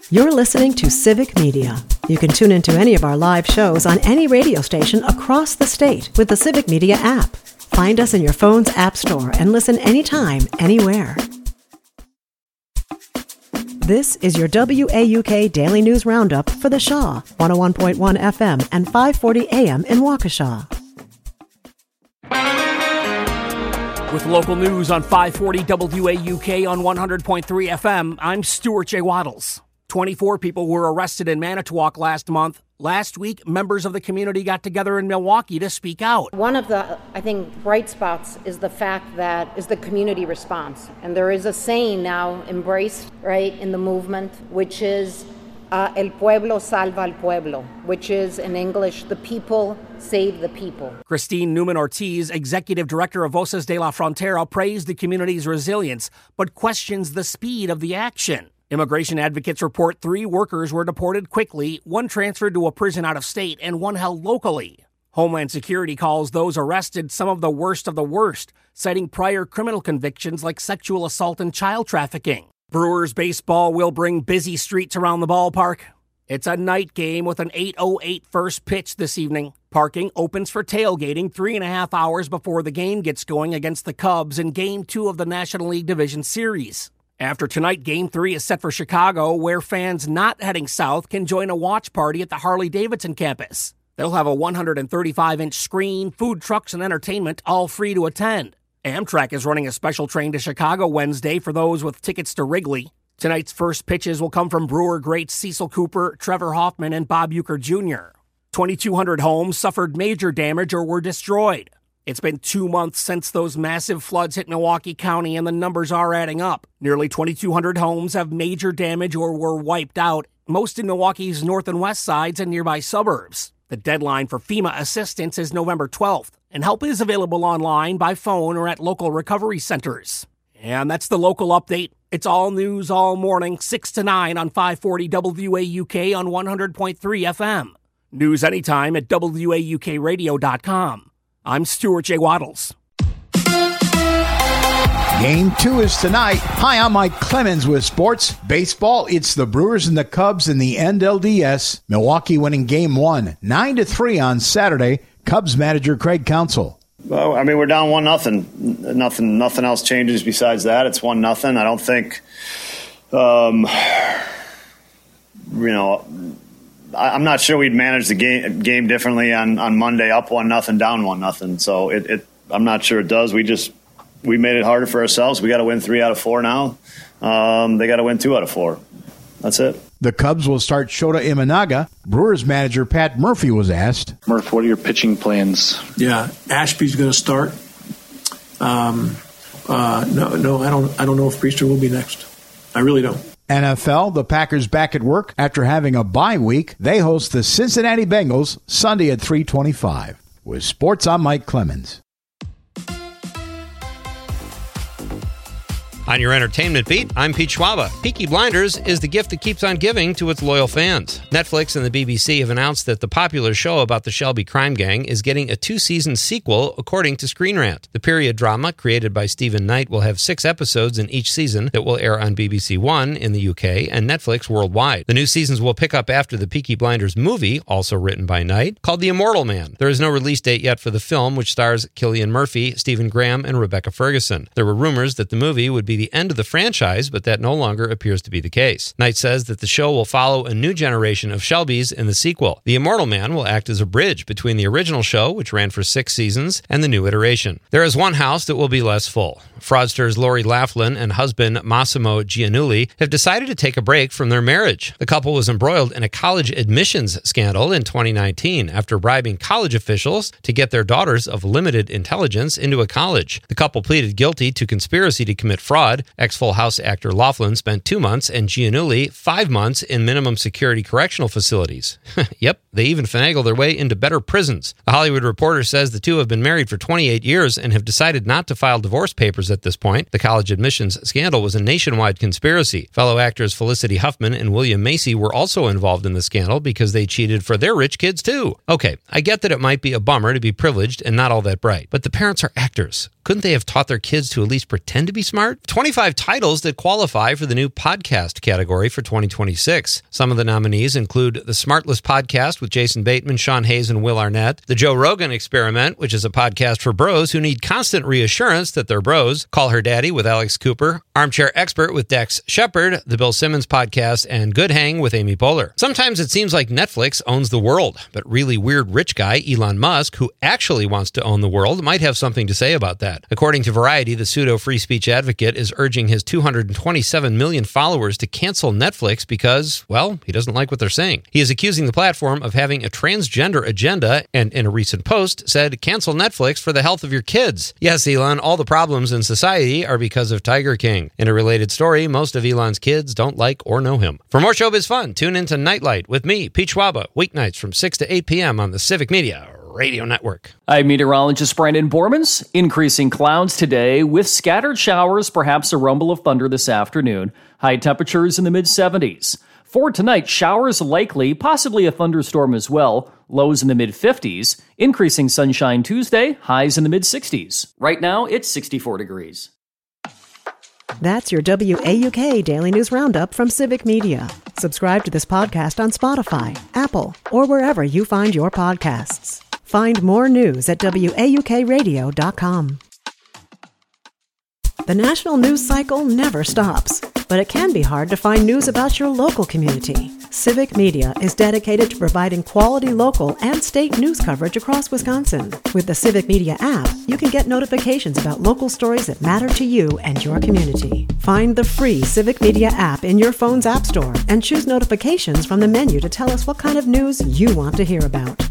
You're listening to Civic Media. You can tune into any of our live shows on any radio station across the state with the Civic Media app. Find us in your phone's app store and listen anytime, anywhere. This is your WAUK Daily News Roundup for the Shaw, 101.1 FM and 540 AM in Waukesha. With local news on 540 WAUK on 100.3 FM, I'm Stuart J. Waddles. 24 people were arrested in Manitowoc last month. Last week, members of the community got together in Milwaukee to speak out. One of the, bright spots is the fact that is the community response. And there is a saying now embraced, right, in the movement, which is El pueblo salva al pueblo, which is in English, the people save the people. Christine Newman-Ortiz, executive director of Voces de la Frontera, praised the community's resilience, but questions the speed of the action. Immigration advocates report 3 workers were deported quickly, 1 transferred to a prison out of state, and 1 held locally. Homeland Security calls those arrested some of the worst, citing prior criminal convictions like sexual assault and child trafficking. Brewers baseball will bring busy streets around the ballpark. It's a night game with an 8:08 first pitch this evening. Parking opens for tailgating 3.5 hours before the game gets going against the Cubs in Game 2 of the National League Division Series. After tonight, Game 3 is set for Chicago, where fans not heading south can join a watch party at the Harley-Davidson campus. They'll have a 135-inch screen, food trucks, and entertainment, all free to attend. Amtrak is running a special train to Chicago Wednesday for those with tickets to Wrigley. Tonight's first pitches will come from Brewer greats Cecil Cooper, Trevor Hoffman, and Bob Uecker Jr. 2,200 homes suffered major damage or were destroyed. It's been 2 months since those massive floods hit Milwaukee County, and the numbers are adding up. Nearly 2,200 homes have major damage or were wiped out, most in Milwaukee's north and west sides and nearby suburbs. The deadline for FEMA assistance is November 12th, and help is available online, by phone, or at local recovery centers. And that's the local update. It's all news all morning, 6 to 9 on 540 WAUK on 100.3 FM. News anytime at WAUKradio.com. I'm Stuart J. Waddles. Game 2 is tonight. Hi, I'm Mike Clemens with sports. Baseball, it's the Brewers and the Cubs in the NLDS. Milwaukee winning Game 1, 9-3 on Saturday. Cubs manager Craig Counsell. Well, we're down 1-0. Nothing else changes besides that. It's 1-0. I don't think, I'm not sure we'd manage the game differently on Monday, up 1-0, down 1-0. So I'm not sure it does. We made it harder for ourselves. We got to win 3 out of 4 now. They got to win 2 out of 4. That's it. The Cubs will start Shota Imanaga. Brewers manager Pat Murphy was asked, Murph, what are your pitching plans? Yeah, Ashby's going to start. No, I don't know if Priester will be next. I really don't. NFL, the Packers back at work after having a bye week. They host the Cincinnati Bengals Sunday at 3:25. With sports, I'm Mike Clemens. On your entertainment beat, I'm Pete Schwaba. Peaky Blinders is the gift that keeps on giving to its loyal fans. Netflix and the BBC have announced that the popular show about the Shelby crime gang is getting a 2-season sequel, according to Screen Rant. The period drama, created by Stephen Knight, will have 6 episodes in each season that will air on BBC One in the UK and Netflix worldwide. The new seasons will pick up after the Peaky Blinders movie, also written by Knight, called The Immortal Man. There is no release date yet for the film, which stars Cillian Murphy, Stephen Graham, and Rebecca Ferguson. There were rumors that the movie would be the end of the franchise, but that no longer appears to be the case. Knight says that the show will follow a new generation of Shelbys in the sequel. The Immortal Man will act as a bridge between the original show, which ran for 6 seasons, and the new iteration. There is one house that will be less full. Fraudsters Lori Laughlin and husband Massimo Giannulli have decided to take a break from their marriage. The couple was embroiled in a college admissions scandal in 2019 after bribing college officials to get their daughters of limited intelligence into a college. The couple pleaded guilty to conspiracy to commit fraud. Ex-Full House actor Laughlin spent 2 months and Giannulli 5 months in minimum security correctional facilities. Yep, They even finagle their way into better prisons. The Hollywood Reporter says the two have been married for 28 years and have decided not to file divorce papers at this point. The college admissions scandal was a nationwide conspiracy. Fellow actors Felicity Huffman and William Macy were also involved in the scandal because they cheated for their rich kids too. Okay, I get that it might be a bummer to be privileged and not all that bright, but the parents are actors. Couldn't they have taught their kids to at least pretend to be smart? 25 titles that qualify for the new podcast category for 2026. Some of the nominees include The Smartless Podcast with Jason Bateman, Sean Hayes, and Will Arnett, The Joe Rogan Experiment, which is a podcast for bros who need constant reassurance that they're bros, Call Her Daddy with Alex Cooper, Armchair Expert with Dex Shepard, The Bill Simmons Podcast, and Good Hang with Amy Poehler. Sometimes it seems like Netflix owns the world, but really weird rich guy Elon Musk, who actually wants to own the world, might have something to say about that. According to Variety, the pseudo-free speech advocate is urging his 227 million followers to cancel Netflix because, well, he doesn't like what they're saying. He is accusing the platform of having a transgender agenda and, in a recent post, said, "Cancel Netflix for the health of your kids." Yes, Elon, all the problems in society are because of Tiger King. In a related story, most of Elon's kids don't like or know him. For more showbiz fun, tune into Nightlight with me, Pete Schwaba, weeknights from 6 to 8 p.m. on the Civic Media Radio Network. I'm meteorologist Brandon Bormans. Increasing clouds today with scattered showers, perhaps a rumble of thunder this afternoon. High temperatures in the mid-70s. For tonight, showers likely, possibly a thunderstorm as well. Lows in the mid-50s. Increasing sunshine Tuesday, highs in the mid-60s. Right now, it's 64 degrees. That's your WAUK Daily News Roundup from Civic Media. Subscribe to this podcast on Spotify, Apple, or wherever you find your podcasts. Find more news at WAUKradio.com. The national news cycle never stops, but it can be hard to find news about your local community. Civic Media is dedicated to providing quality local and state news coverage across Wisconsin. With the Civic Media app, you can get notifications about local stories that matter to you and your community. Find the free Civic Media app in your phone's app store and choose notifications from the menu to tell us what kind of news you want to hear about.